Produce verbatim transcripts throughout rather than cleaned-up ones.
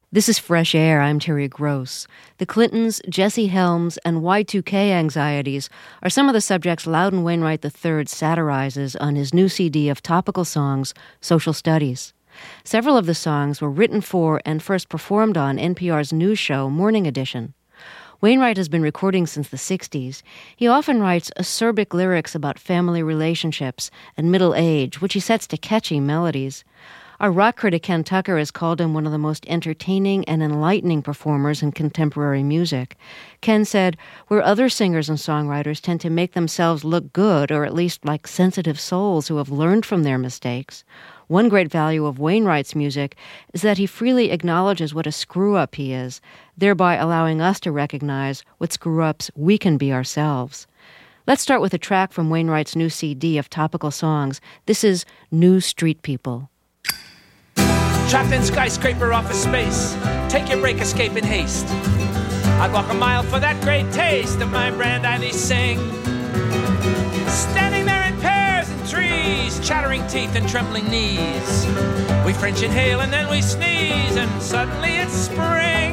This is Fresh Air. I'm Terry Gross. The Clintons, Jesse Helms, and Y two K anxieties are some of the subjects Loudon Wainwright the third satirizes on his new C D of topical songs, Social Studies. Several of the songs were written for and first performed on N P R's news show, Morning Edition. Wainwright has been recording since the sixties. He often writes acerbic lyrics about family relationships and middle age, which he sets to catchy melodies. Our rock critic Ken Tucker has called him one of the most entertaining and enlightening performers in contemporary music. Ken said, where other singers and songwriters tend to make themselves look good, or at least like sensitive souls who have learned from their mistakes, one great value of Wainwright's music is that he freely acknowledges what a screw-up he is, thereby allowing us to recognize what screw-ups we can be ourselves. Let's start with a track from Wainwright's new C D of topical songs. This is New Street People. Trapped in skyscraper office space, take your break, escape in haste. I'd walk a mile for that great taste of my Brandeis sing. Standing there in pairs and trees, chattering teeth and trembling knees. We French inhale and then we sneeze, and suddenly it's spring.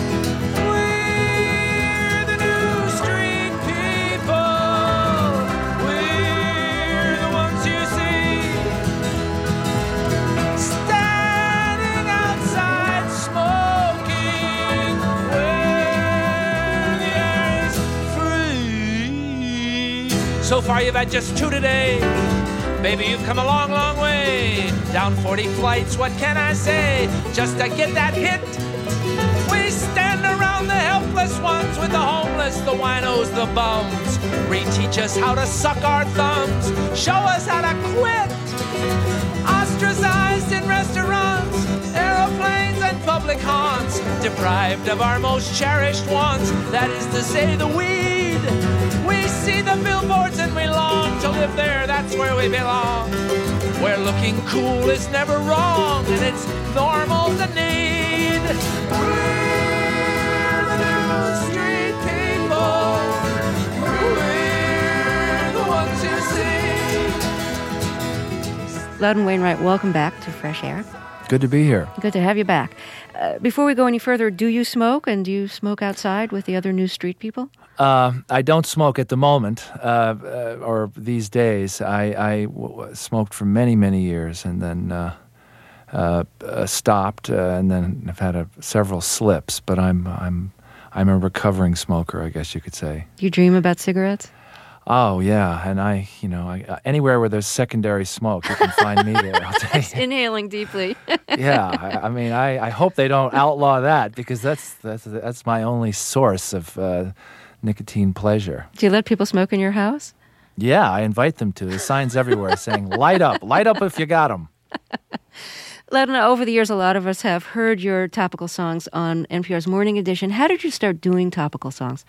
We're the new street people. We're the ones you see. Standing outside smoking, where the air is free. So far you've had just two today. Baby, you've come a long, long way. Down forty flights, what can I say? Just to get that hit. We stand around the helpless ones with the homeless, the winos, the bums. Reteach us how to suck our thumbs. Show us how to quit. Ostracized in restaurants, aeroplanes and public haunts. Deprived of our most cherished wants, that is to say the weed. We see the billboards and we long to live there, that's where we belong. Where looking cool is never wrong and it's normal to need. We're the new street people. We're the ones you see. Loudon Wainwright, welcome back to Fresh Air. Good to be here. Good to have you back. Uh, before we go any further, do you smoke, and do you smoke outside with the other new street people? Uh, I don't smoke at the moment, uh, uh, or these days. I, I w- w- smoked for many, many years, and then uh, uh, uh, stopped, uh, and then I've had a, several slips. But I'm, I'm, I'm a recovering smoker, I guess you could say. Do you dream about cigarettes? Oh yeah, and I, you know, I, uh, anywhere where there's secondary smoke, you can find me there. I'll tell you. Inhaling deeply. Yeah, I, I mean, I, I hope they don't outlaw that, because that's that's that's my only source of uh, nicotine pleasure. Do you let people smoke in your house? Yeah, I invite them to. There's signs everywhere saying, light up, light up if you got them. Loudon, over the years, a lot of us have heard your topical songs on N P R's Morning Edition. How did you start doing topical songs?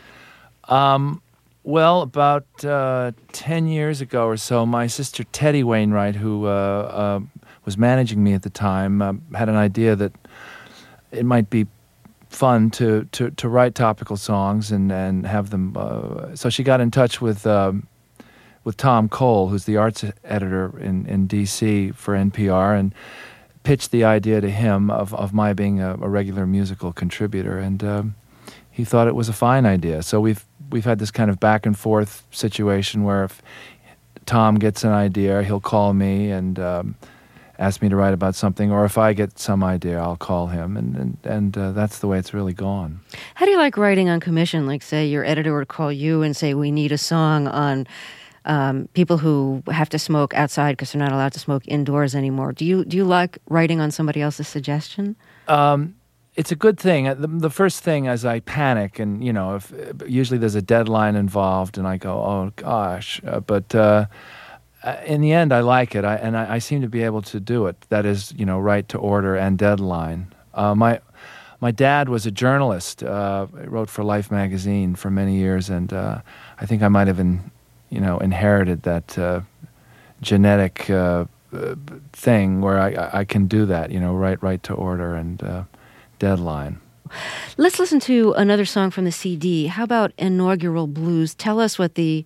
Um, well, about uh, ten years ago or so, my sister Teddy Wainwright, who uh, uh, was managing me at the time, uh, had an idea that it might be fun to, to, to write topical songs and, and have them. Uh, so she got in touch with um, with Tom Cole, who's the arts editor in, in D C for N P R, and pitched the idea to him of, of my being a, a regular musical contributor. And um, he thought it was a fine idea. So we've we've had this kind of back and forth situation where if Tom gets an idea, he'll call me and um, ask me to write about something, or if I get some idea, I'll call him, and and, and uh, that's the way it's really gone. How do you like writing on commission? Like, say, your editor would call you and say, we need a song on um, people who have to smoke outside because they're not allowed to smoke indoors anymore. Do you do you like writing on somebody else's suggestion? Um, it's a good thing. The, the first thing is I panic, and you know, if usually there's a deadline involved, and I go, oh gosh, uh, but. Uh, In the end, I like it, I, and I, I seem to be able to do it. That is, you know, right to order and deadline. Uh, my my dad was a journalist. Uh, wrote for Life magazine for many years, and uh, I think I might have, in, you know, inherited that uh, genetic uh, thing where I, I can do that. You know, right right to order and uh, deadline. Let's listen to another song from the C D. How about Inaugural Blues? Tell us what the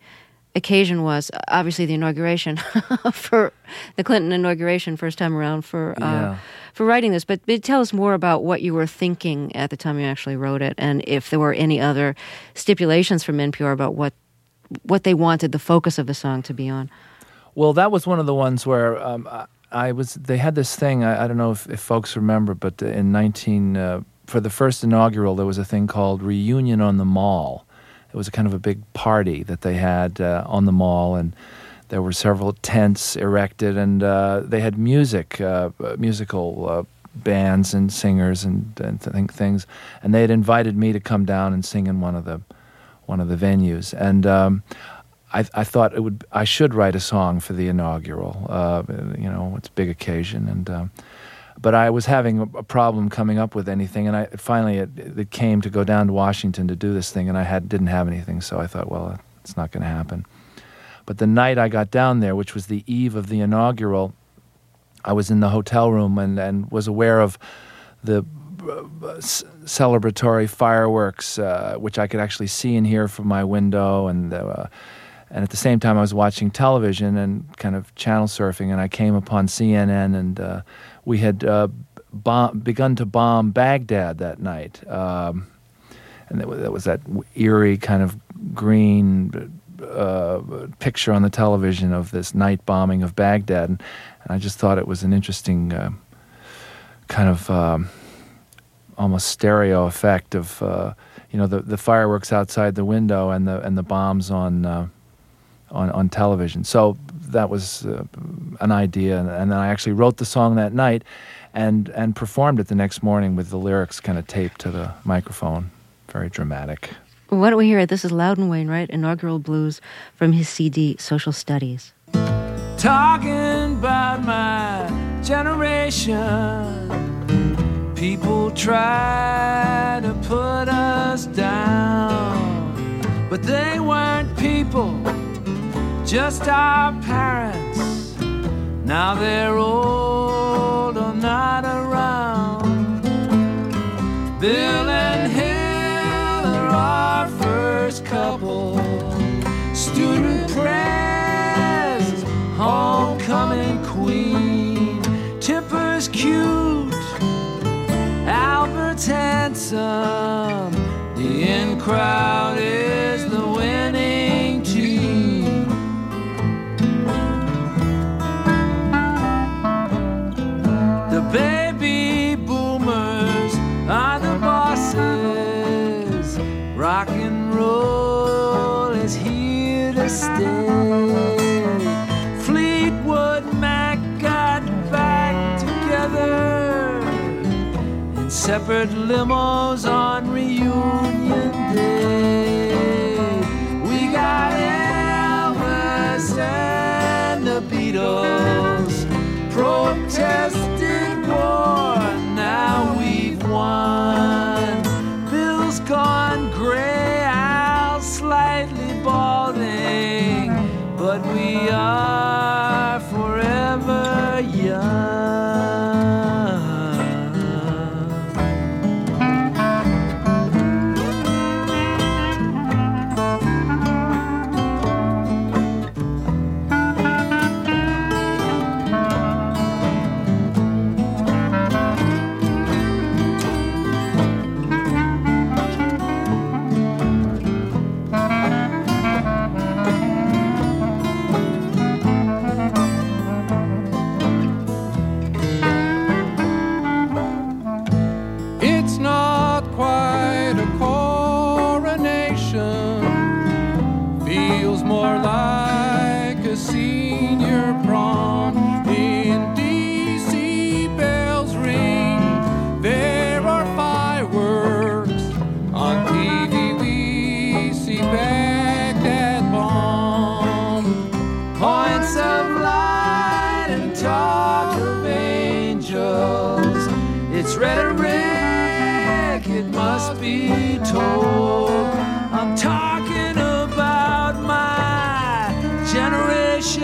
occasion was. Obviously, the inauguration for the Clinton inauguration, first time around for uh, Yeah. for writing this. But, but tell us more about what you were thinking at the time you actually wrote it, and if there were any other stipulations from N P R about what what they wanted the focus of the song to be on. Well, that was one of the ones where um, I, I was. They had this thing. I, I don't know if, if folks remember, but in nineteen uh, for the first inaugural, there was a thing called Reunion on the Mall. It was a kind of a big party that they had uh, on the mall, and there were several tents erected, and uh, they had music, uh, musical uh, bands and singers and, and th- things. And they had invited me to come down and sing in one of the one of the venues. And um, I, I thought it would I should write a song for the inaugural. Uh, you know, it's a big occasion, and. Um, But I was having a problem coming up with anything, and I finally it, it came to go down to Washington to do this thing, and I had didn't have anything, so I thought, well, it's not going to happen. But the night I got down there, which was the eve of the inaugural, I was in the hotel room and, and was aware of the uh, c- celebratory fireworks, uh, which I could actually see and hear from my window, and uh, and at the same time I was watching television and kind of channel surfing, and I came upon C N N, and uh, we had uh, bomb, begun to bomb Baghdad that night. Um, and that was, that was that eerie kind of green uh, picture on the television of this night bombing of Baghdad. And, and I just thought it was an interesting uh, kind of um, almost stereo effect of, uh, you know, the, the fireworks outside the window and the and the bombs on uh, on, on television. So that was uh, an idea, and, and then I actually wrote the song that night and and performed it the next morning with the lyrics kind of taped to the microphone. Very dramatic. Why don't we hear it? This is Loudon Wainwright, Inaugural Blues, from his C D, Social Studies. Talking about my generation, people try to put us down, but they weren't people, just our parents. Now they're old or not around. Bill and Hill are our first couple. Student press, homecoming queen. Tipper's cute, Albert's handsome. The in crowd is the winning team. The baby boomers are the bosses. Rock and roll is here to stay. Fleetwood Mac got back together in separate limos on reunion day. We got Elvis and the Beatles protested war, now we've won. Bill's gone gray, Al's slightly balding, but we are forever young. It's not quite a coronation, feels more like a senior prom. In D C bells ring, there are fireworks. On T V we see Baghdad bomb. Points of light and talk of angels. It's rhetoric, it must be told. I'm talking about my generation.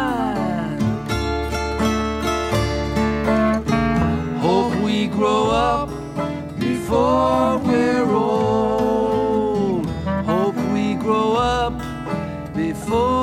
Hope we grow up before we're old. Hope we grow up before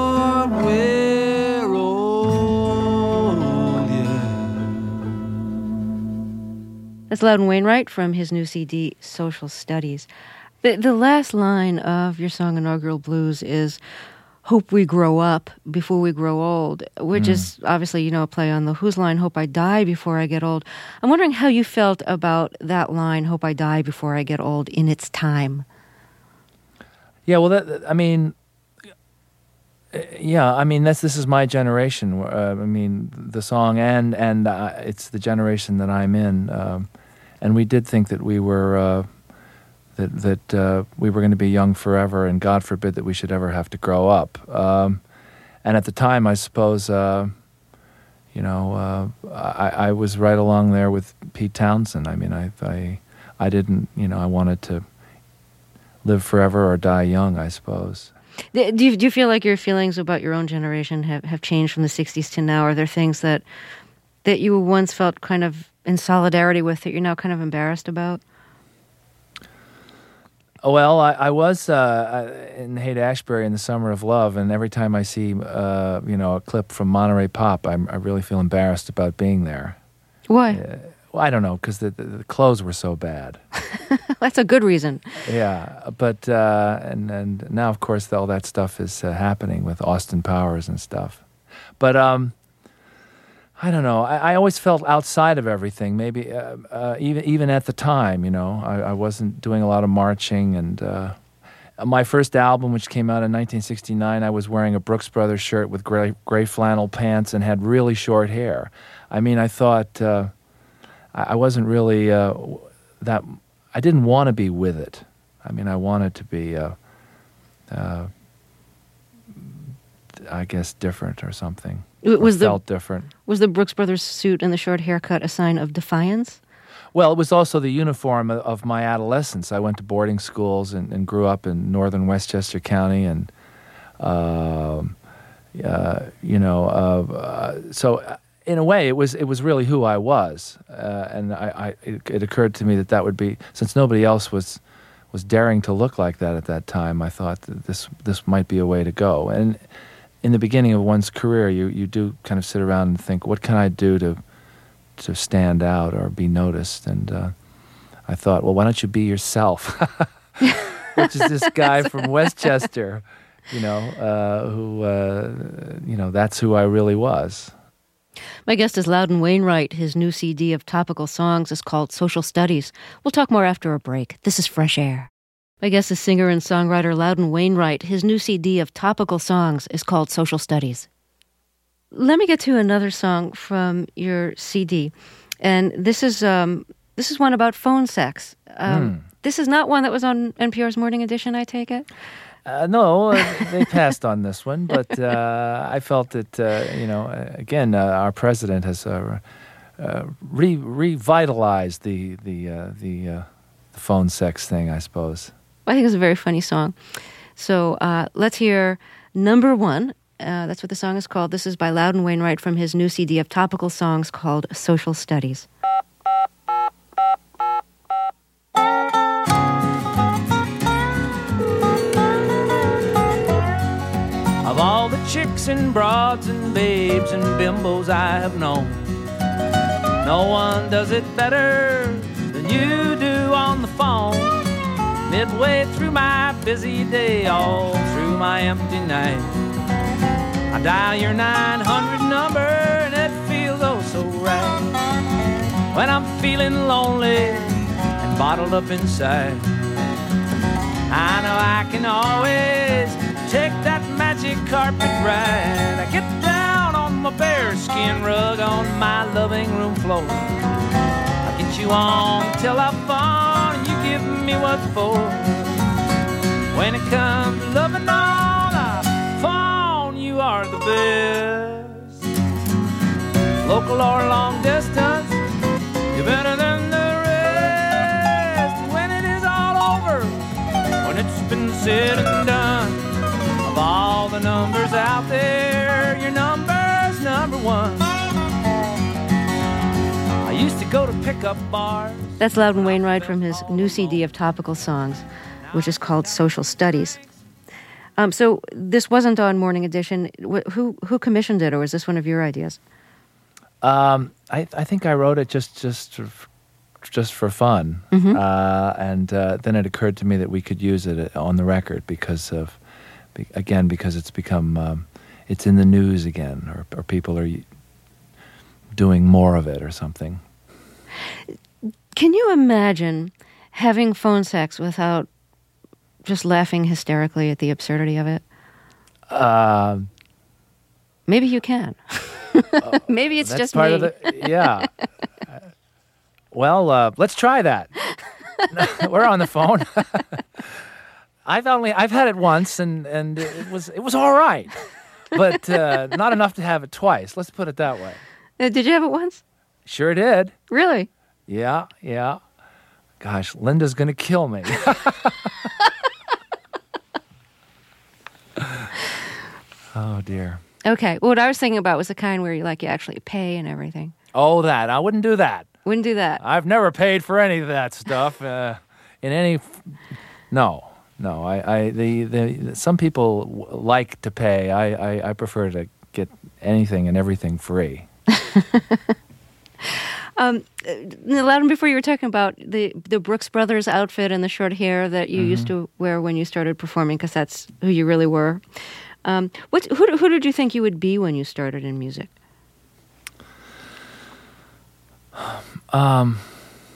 That's Loudon Wainwright from his new C D, Social Studies. The, the last line of your song, Inaugural Blues, is hope we grow up before we grow old, which mm. is obviously, you know, a play on the Who's line, hope I die before I get old. I'm wondering how you felt about that line, hope I die before I get old, in its time. Yeah, well, that, I mean, yeah, I mean, that's this is my generation. Uh, I mean, the song, and and uh, it's the generation that I'm in. Um, and we did think that we were uh, that that uh, we were going to be young forever, and God forbid that we should ever have to grow up. Um, and at the time, I suppose, uh, you know, uh, I, I was right along there with Pete Townsend. I mean, I, I I didn't, you know, I wanted to live forever or die young, I suppose. Do you, do you feel like your feelings about your own generation have, have changed from the sixties to now? Are there things that that you once felt kind of in solidarity with that you're now kind of embarrassed about? Well, I, I was uh, in Haight-Ashbury in the Summer of Love, and every time I see, uh, you know, a clip from Monterey Pop, I'm, I really feel embarrassed about being there. Why? Uh, well, I don't know, because the, the, the clothes were so bad. That's a good reason. Yeah, but uh, and and now of course all that stuff is uh, happening with Austin Powers and stuff. But um, I don't know. I, I always felt outside of everything. Maybe uh, uh, even even at the time, you know, I, I wasn't doing a lot of marching. And uh, my first album, which came out in nineteen sixty-nine, I was wearing a Brooks Brothers shirt with gray gray flannel pants and had really short hair. I mean, I thought uh, I, I wasn't really uh, that. I didn't want to be with it. I mean, I wanted to be, uh, uh, I guess, different or something. It was or the, felt different. Was the Brooks Brothers suit and the short haircut a sign of defiance? Well, it was also the uniform of, of my adolescence. I went to boarding schools and, and grew up in northern Westchester County, and uh, uh, you know, uh, uh, so. In a way, it was it was really who I was, uh, and I, I it, it occurred to me that that would be, since nobody else was was daring to look like that at that time. I thought that this this might be a way to go. And in the beginning of one's career, you you do kind of sit around and think, what can I do to to stand out or be noticed? And uh, I thought, well, why don't you be yourself? Which is this guy from Westchester, you know, uh, who uh, you know, that's who I really was. My guest is Loudon Wainwright. His new C D of topical songs is called Social Studies. We'll talk more after a break. This is Fresh Air. My guest is singer and songwriter Loudon Wainwright. His new C D of topical songs is called Social Studies. Let me get to another song from your C D. And this is um, this is one about phone sex. Um, mm. This is not one that was on N P R's Morning Edition, I take it? Uh, no, uh, they passed on this one, but uh, I felt that, uh, you know, again, uh, our president has uh, uh, re- revitalized the the uh, the, uh, the phone sex thing, I suppose. I think it's a very funny song. So uh, let's hear Number One. Uh, that's what the song is called. This is by Loudon Wainwright from his new C D of topical songs called Social Studies. Of all the chicks and broads and babes and bimbos I have known, no one does it better than you do on the phone. Midway through my busy day, all through my empty night, I dial your nine hundred number and it feels oh so right. When I'm feeling lonely and bottled up inside, I know I can always take that magic carpet ride. I get down on my bearskin rug on my living room floor. I get you on the telephone and you give me what for. When it comes to loving on the phone, you are the best. Local or long distance, you're better than the rest. When it is all over, when it's been said and done, of all the numbers out there, your number's number one. I used to go to pickup bars. That's Loudon Wainwright from his new C D of topical songs, which is called Social Studies. Um, so this wasn't on Morning Edition. Who who commissioned it, or was this one of your ideas? Um, I, I think I wrote it just just sort of just for fun. Mm-hmm. Uh, and uh, then it occurred to me that we could use it on the record because of, be, again, because it's become, um, it's in the news again, or, or people are doing more of it or something. Can you imagine having phone sex without just laughing hysterically at the absurdity of it? Uh, Maybe you can. Maybe it's that's just part me. of the, yeah. Uh, well, uh, let's try that. We're on the phone. I've only I've had it once, and, and it was it was all right, but uh, not enough to have it twice. Let's put it that way. Uh, did you have it once? Sure did. Really? Yeah, yeah. Gosh, Linda's gonna kill me. Oh dear. Okay. Well, what I was thinking about was the kind where you like you actually pay and everything. Oh, that I wouldn't do that. Wouldn't do that. I've never paid for any of that stuff. Uh, in any, no, no. I, I the, the some people w- like to pay. I, I, I prefer to get anything and everything free. um, Loudon, before you were talking about the the Brooks Brothers outfit and the short hair that you mm-hmm. used to wear when you started performing, because that's who you really were. Um, what who who did you think you would be when you started in music? Um.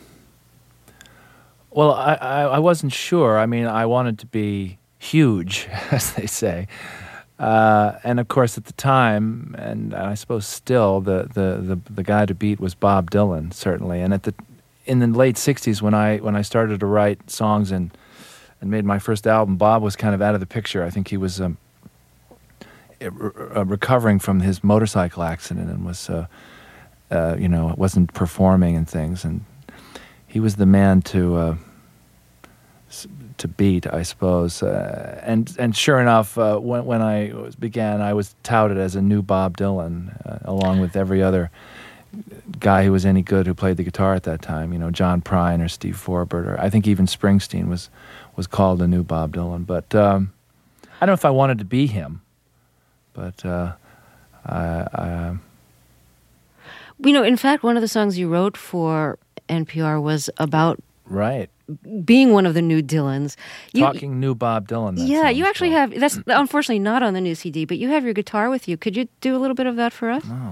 Well, I, I, I wasn't sure. I mean, I wanted to be huge, as they say. Uh, and of course, at the time, and I suppose still, the, the, the, the guy to beat was Bob Dylan, certainly. And at the in the late sixties, when I when I started to write songs and and made my first album, Bob was kind of out of the picture. I think he was um, recovering from his motorcycle accident and was, uh, uh, you know, wasn't performing and things. And he was the man to uh, to beat, I suppose. Uh, and and sure enough, uh, when when I began, I was touted as a new Bob Dylan, uh, along with every other guy who was any good who played the guitar at that time. You know, John Prine or Steve Forbert, or I think even Springsteen was was called a new Bob Dylan. But um, I don't know if I wanted to be him. But uh, I. I You know, in fact, one of the songs you wrote for N P R was about right being one of the new Dylans. You, Talking new Bob Dylan. That yeah, you actually called. have, that's unfortunately not on the new C D, but you have your guitar with you. Could you do a little bit of that for us? No.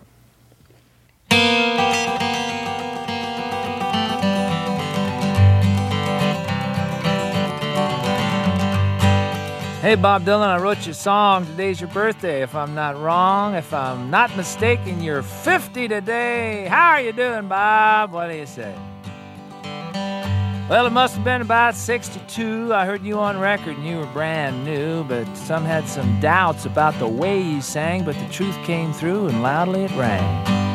Hey, Bob Dylan, I wrote you a song. Today's your birthday, if I'm not wrong. If I'm not mistaken, you're fifty today. How are you doing, Bob? What do you say? Well, it must have been about sixty-two. I heard you on record and you were brand new, but some had some doubts about the way you sang, but the truth came through and loudly it rang.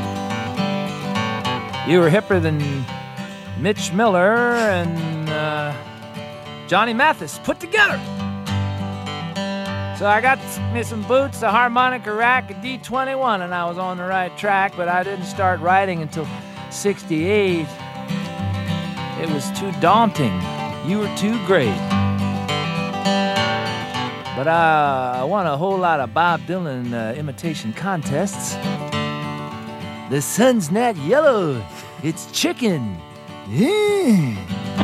You were hipper than Mitch Miller and uh, Johnny Mathis put together. So I got me some boots, a harmonica rack, a D twenty-one, and I was on the right track, but I didn't start writing until sixty-eight. It was too daunting. You were too great. But uh, I won a whole lot of Bob Dylan uh, imitation contests. The sun's not yellow, it's chicken. Yeah.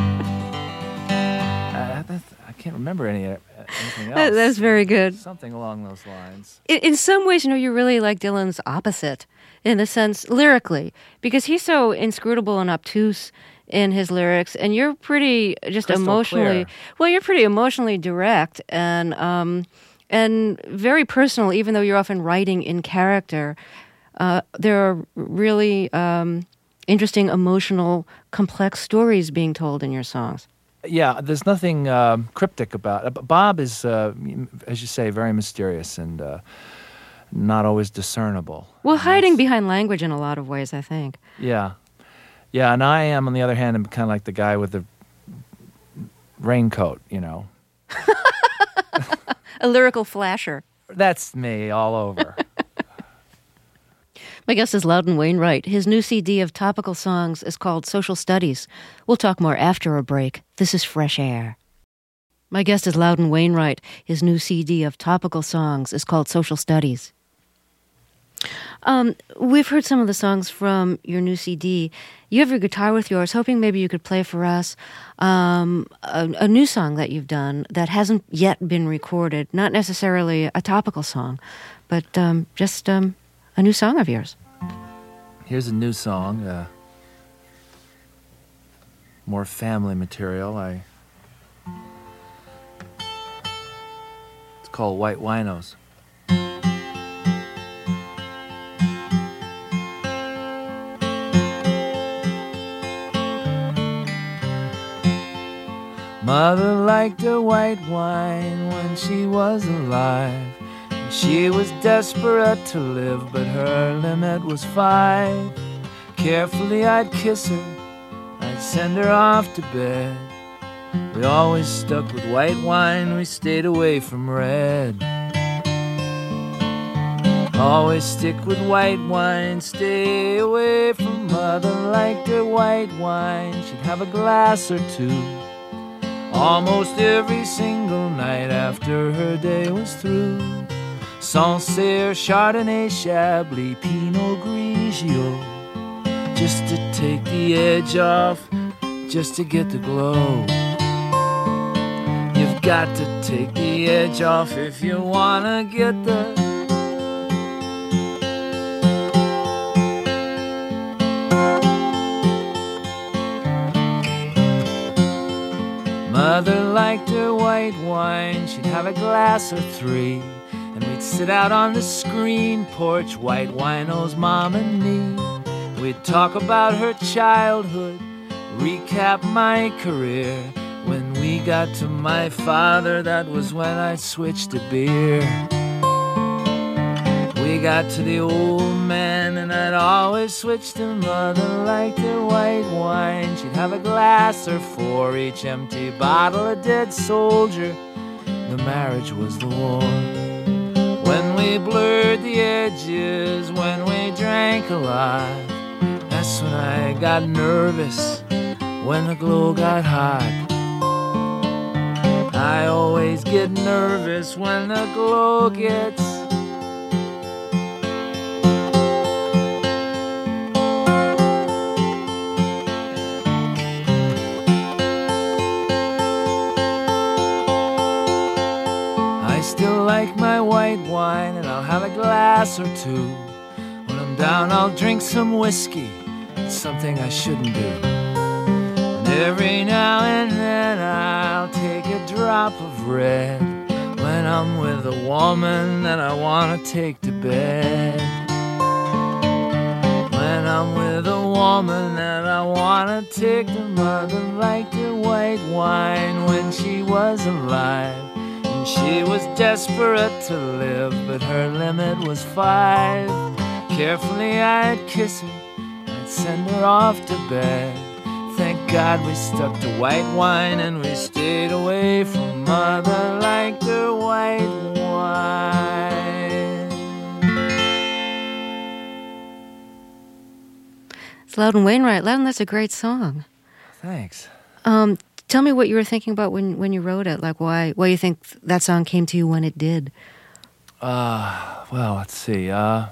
uh, that's, I can't remember any anything else. That's very good. Something along those lines. In, in some ways, you know, you're really like Dylan's opposite, in the sense, lyrically, because he's so inscrutable and obtuse in his lyrics, and you're pretty just Crystal emotionally, clear. well, you're pretty emotionally direct and um, and very personal, even though you're often writing in character. Uh, there are really um, interesting, emotional, complex stories being told in your songs. Yeah, there's nothing um, cryptic about it. Bob is, uh, as you say, very mysterious and uh, not always discernible. Well, And hiding that's- behind language in a lot of ways, I think. Yeah. Yeah, and I am, on the other hand, I'm kind of like the guy with the raincoat, you know. A lyrical flasher. That's me all over. My guest is Loudon Wainwright. His new C D of topical songs is called Social Studies. We'll talk more after a break. This is Fresh Air. My guest is Loudon Wainwright. His new C D of topical songs is called Social Studies. Um, we've heard some of the songs from your new C D. You have your guitar with you. I was hoping maybe you could play for us um, a, a new song that you've done that hasn't yet been recorded. Not necessarily a topical song, but um, just um, a new song of yours. Here's a new song, uh, more family material. I It's called White Winos. Mother liked her white wine when she was alive. She was desperate to live, but her limit was five. Carefully I'd kiss her, I'd send her off to bed. We always stuck with white wine, we stayed away from red. Always stick with white wine, stay away from mother. Liked her white wine, she'd have a glass or two almost every single night after her day was through. Sancerre, Chardonnay, Chablis, Pinot Grigio, just to take the edge off, just to get the glow. You've got to take the edge off if you wanna get the Mother liked her white wine, she'd have a glass or three, and we'd sit out on the screen porch, white winos, mom and me. We'd talk about her childhood, recap my career. When we got to my father, that was when I switched to beer. We got to the old man, and I'd always switch to mother. Liked her white wine, she'd have a glass or four, each empty bottle a dead soldier. The marriage was the war. When we blurred the edges, when we drank a lot, that's when I got nervous, when the glow got hot. I always get nervous when the glow gets like my white wine, and I'll have a glass or two. When I'm down, I'll drink some whiskey. It's something I shouldn't do. And every now and then I'll take a drop of red when I'm with a woman that I want to take to bed. When I'm with a woman that I want to take to mother. Liked her white wine when she was alive. She was desperate to live, but her limit was five. Carefully I'd kiss her, I'd send her off to bed. Thank God we stuck to white wine, and we stayed away from mother. Liked her white wine. It's Loudon Wainwright. Loudon, that's a great song. Thanks. Um, Tell me what you were thinking about when, when you wrote it, like why why you think that song came to you when it did. Uh, well, let's see. Uh,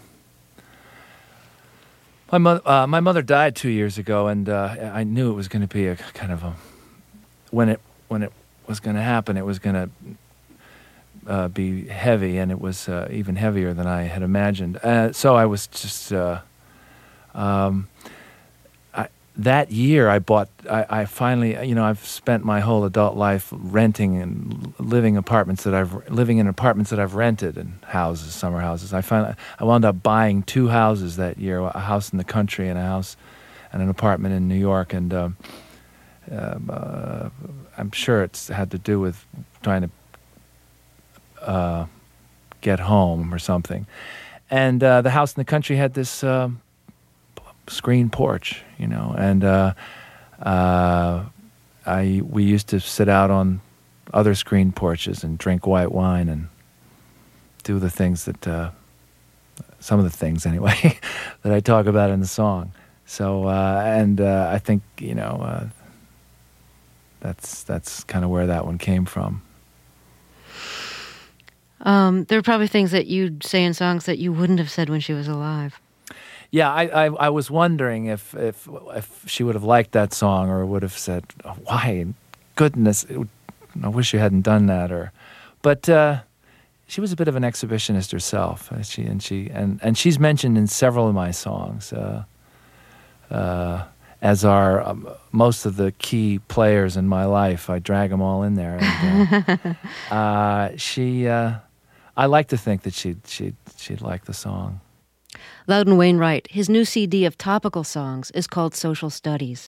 my, mo- uh, my mother died two years ago, and uh, I knew it was going to be a kind of a... When it, when it was going to happen, it was going to uh, be heavy, and it was uh, even heavier than I had imagined. Uh, so I was just... Uh, um, That year, I bought. I, I finally, you know, I've spent my whole adult life renting and living apartments that I've living in apartments that I've rented and houses, summer houses. I finally, I wound up buying two houses that year: a house in the country and a house, and an apartment in New York. And um, uh, I'm sure it's had to do with trying to uh, get home or something. And uh, the house in the country had this. Uh, screen porch, you know, and uh, uh, I we used to sit out on other screen porches and drink white wine and do the things that uh, some of the things anyway that I talk about in the song. So uh, and uh, I think you know uh, that's that's kind of where that one came from. Um, there are probably things that you'd say in songs that you wouldn't have said when she was alive. Yeah, I, I, I was wondering if, if if she would have liked that song, or would have said, oh, "Why, goodness, it would, I wish you hadn't done that." Or, but uh, she was a bit of an exhibitionist herself. uh, She and she and, and she's mentioned in several of my songs, uh, uh, as are um, most of the key players in my life. I drag them all in there. And, uh, uh, she, uh, I like to think that she'd she'd she'd like the song. Loudon Wainwright, his new C D of topical songs is called Social Studies.